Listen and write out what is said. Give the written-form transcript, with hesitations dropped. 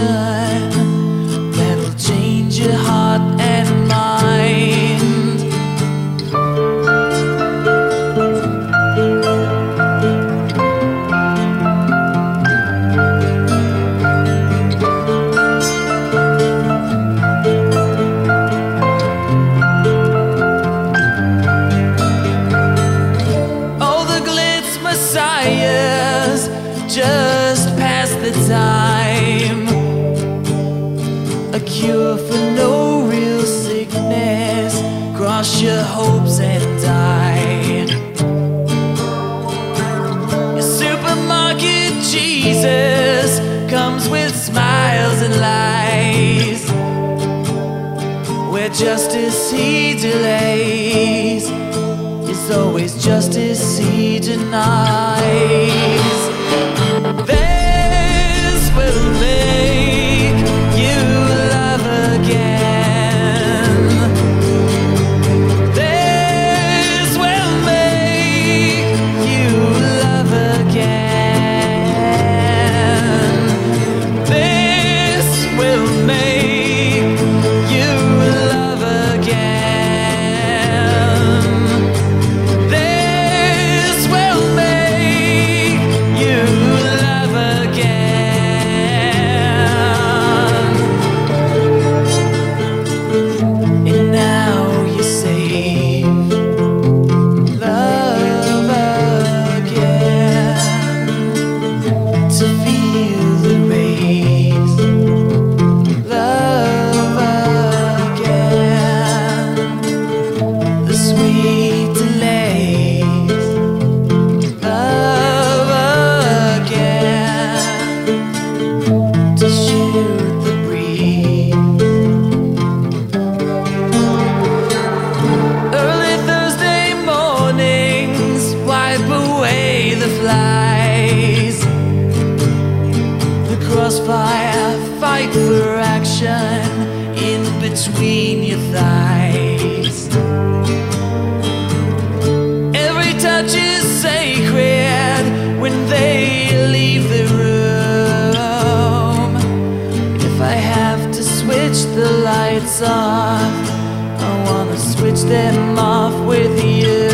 action that'll change your heart and mind. Messiahs just pass the time, a cure for no real sickness. Cross your hopes and die. Your supermarket Jesus comes with smiles and lies, where justice he delays is always justice he denies. This will make you love again. This will make you love again. This will make you love again. Crossfire, fight for action in between your thighs. Every touch is sacred when they leave the room. If I have to switch the lights off, I wanna switch them off with you.